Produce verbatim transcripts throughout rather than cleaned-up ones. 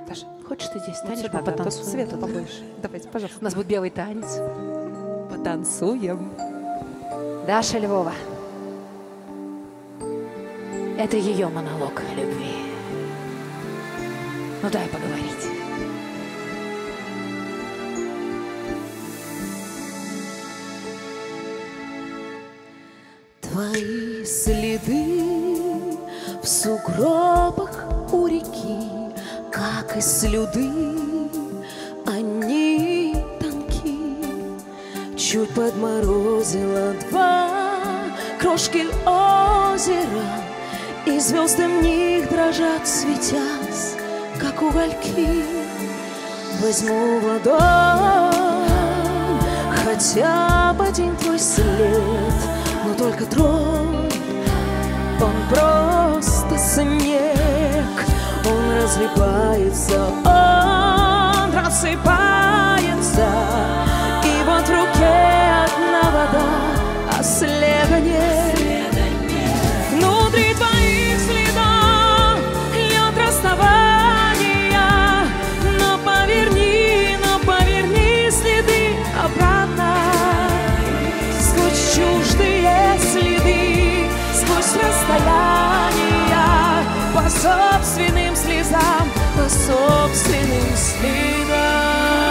Даша, Хочешь ты здесь станешь, сюда, мы да, тут потанцуем? света побольше. Давайте, пожалуйста. У нас будет белый танец. Потанцуем. Даша Львова. Это ее монолог о любви. Ну дай поговорить. Твои следы в сугробах у реки, как и слюды, они тонки. Чуть подморозило два крошки озера, и звезды в них дрожат, светясь, как угольки. Возьму в ладонь хотя бы один твой след, но только тронь, он просто снег. Он разлипается, он рассыпается, и вот в руке одна вода, а следа нет. Внутри твоих следов лед расставания, но поверни, но поверни следы обратно. Сквозь чуждые следы, сквозь расстояния, по собственным слезам, по собственным следам.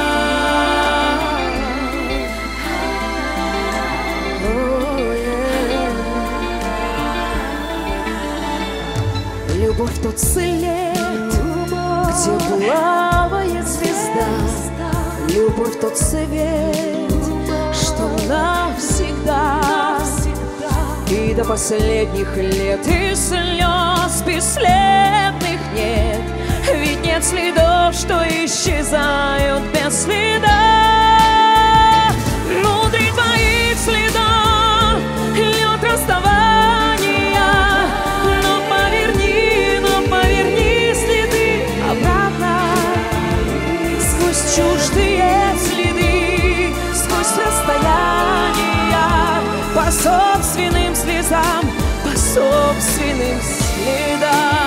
Любовь тот след, где плавает звезда. Любовь тот свет, что навсегда. И до последних лет и слез бесследных нет, ведь нет следов, что исчезают без следа. Внутри твоих следов лед расставания, но поверни, но поверни следы обратно. Сквозь чуждые следы, сквозь расстояния, по собственным слезам, по собственным следам.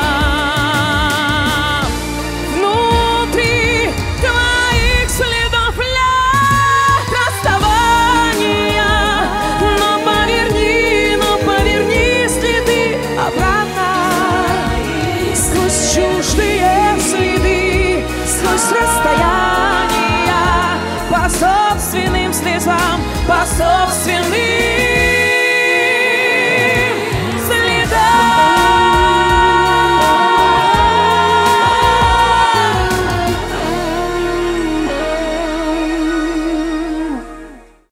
Внутри твоих следов лед расставания, но поверни, но поверни следы обратно. Сквозь чуждые следы, сквозь расстояния, по собственным слезам, по собственным